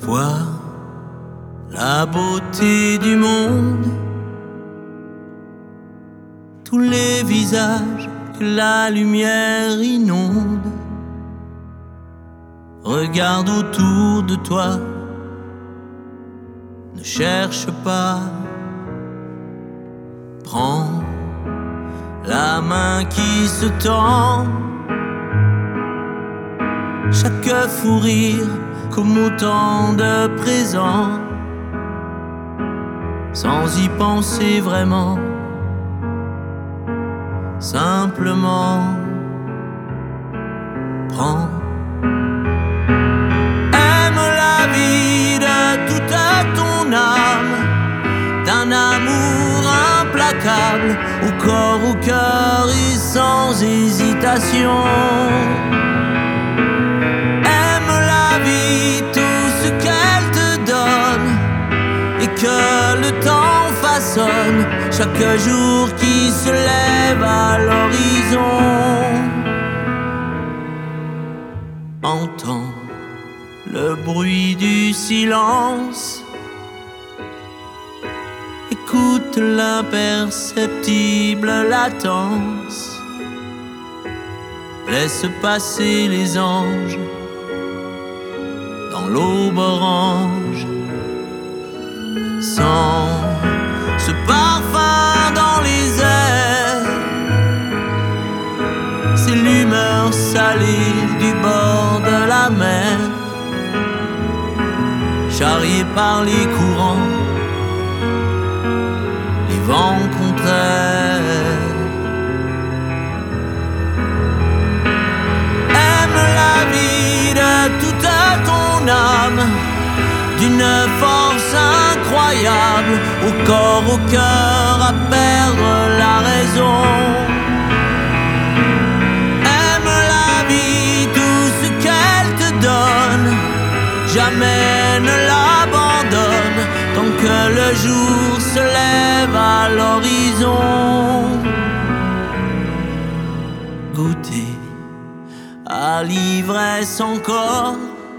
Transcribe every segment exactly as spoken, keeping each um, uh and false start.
Voir la beauté du monde, tous les visages que la lumière inonde. Regarde autour de toi, ne cherche pas. Prends la main qui se tend, chaque fou rire comme autant de présents, sans y penser vraiment, simplement prends. Aime la vie de toute ton âme, d'un amour implacable, au corps, au cœur et sans hésitation. Que le temps façonne chaque jour qui se lève à l'horizon. Entends le bruit du silence, écoute l'imperceptible latence. Laisse passer les anges dans l'aube orange. Sans ce parfum dans les airs, c'est l'humeur salée du bord de la mer, charriée par les courants, les vents contraires. Aime la vie de toute ton âme, d'une force incroyable, au corps, au cœur, à perdre la raison. Aime la vie, tout ce qu'elle te donne, jamais ne l'abandonne, tant que le jour se lève à l'horizon. Goûter à l'ivresse encore,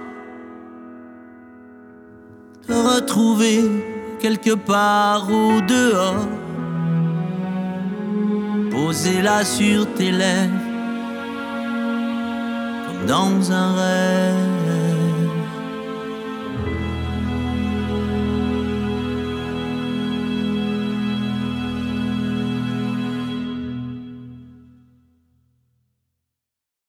te retrouver quelque part au dehors, poser-la sur tes lèvres comme dans un rêve.